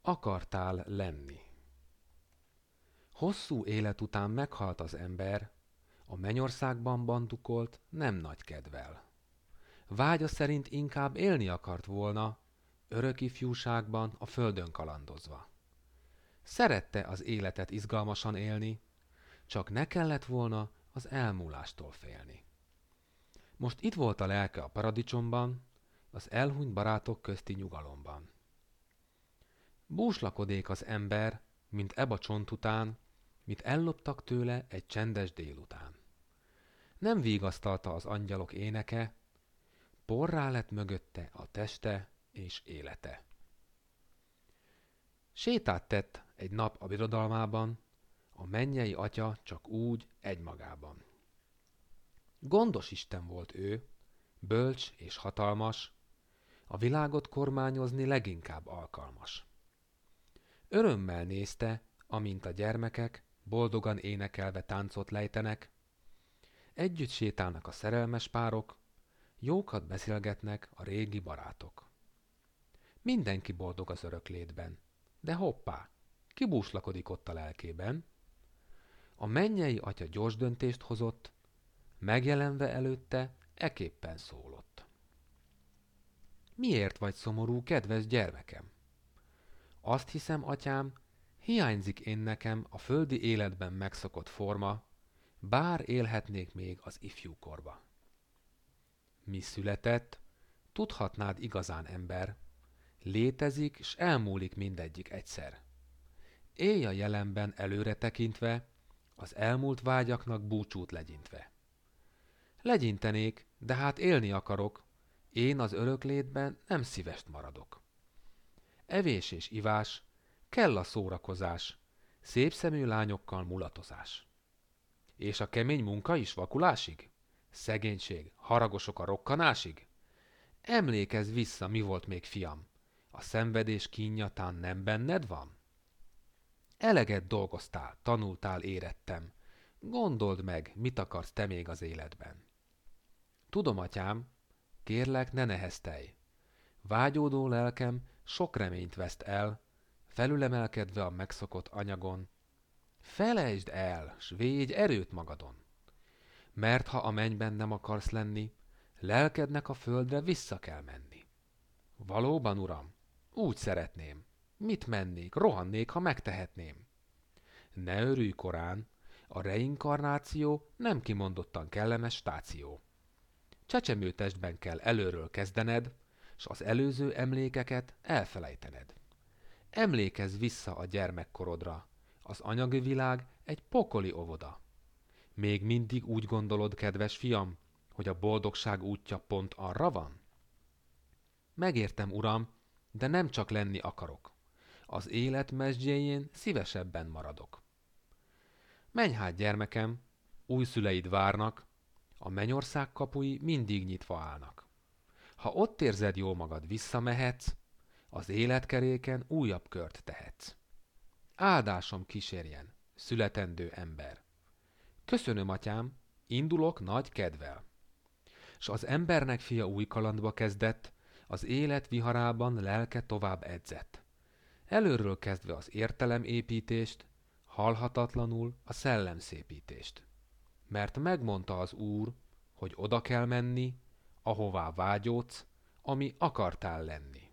Akartál lenni. Hosszú élet után meghalt az ember, a mennyországban bandukolt nem nagy kedvel. Vágya szerint inkább élni akart volna, örök ifjúságban a földön kalandozva. Szerette az életet izgalmasan élni, csak ne kellett volna az elmúlástól félni. Most itt volt a lelke a paradicsomban, az elhunyt barátok közti nyugalomban. Búslakodék az ember, mint eba csont után, mit elloptak tőle egy csendes délután. Nem vigasztalta az angyalok éneke, porrá lett mögötte a teste és élete. Sétát tett egy nap a birodalmában, a mennyei atya csak úgy egymagában. Gondos Isten volt ő, bölcs és hatalmas, a világot kormányozni leginkább alkalmas. Örömmel nézte, amint a gyermekek boldogan énekelve táncot lejtenek, együtt sétálnak a szerelmes párok, jókat beszélgetnek a régi barátok. Mindenki boldog az öröklétben, de hoppá, ki búslakodik ott a lelkében? A mennyei atya gyors döntést hozott, megjelenve előtte eképpen szólott. Miért vagy szomorú, kedves gyermekem? Azt hiszem, atyám, hiányzik én nekem a földi életben megszokott forma, bár élhetnék még az ifjúkorba. Mi született, tudhatnád igazán ember, létezik, s elmúlik mindegyik egyszer. Élj a jelenben előre tekintve, az elmúlt vágyaknak búcsút legyintve. Legyintenék, de hát élni akarok, én az öröklétben nem szívest maradok. Evés és ivás, kell a szórakozás, szép szemű lányokkal mulatozás. És a kemény munka is vakulásig? Szegénység, haragosok a rokkanásig? Emlékezz vissza, mi volt még, fiam, a szenvedés kínjatán nem benned van? Eleget dolgoztál, tanultál, érettem, gondold meg, mit akarsz te még az életben. Tudom, atyám, kérlek, ne neheztelj. Vágyódó lelkem sok reményt veszt el, felülemelkedve a megszokott anyagon. Felejtsd el, s védj erőt magadon. Mert ha a mennyben nem akarsz lenni, lelkednek a földre vissza kell menni. Valóban, uram, úgy szeretném. Mit mennék, rohannék, ha megtehetném. Ne örülj korán, a reinkarnáció nem kimondottan kellemes stáció. Csecsemőtestben kell előről kezdened, s az előző emlékeket elfelejtened. Emlékezz vissza a gyermekkorodra, az anyagi világ egy pokoli óvoda. Még mindig úgy gondolod, kedves fiam, hogy a boldogság útja pont arra van? Megértem, uram, de nem csak lenni akarok. Az élet mezdjéjén szívesebben maradok. Menj hát, gyermekem, újszüleid várnak, a mennyország kapui mindig nyitva állnak. Ha ott érzed jól magad, visszamehetsz, az életkeréken újabb kört tehetsz. Áldásom kísérjen, születendő ember. Köszönöm, atyám, indulok nagy kedvel. S az embernek fia új kalandba kezdett, az élet viharában lelke tovább edzett. Előről kezdve az értelemépítést, halhatatlanul a szellemszépítést. Mert megmondta az Úr, hogy oda kell menni, ahová vágyódsz, ami akartál lenni.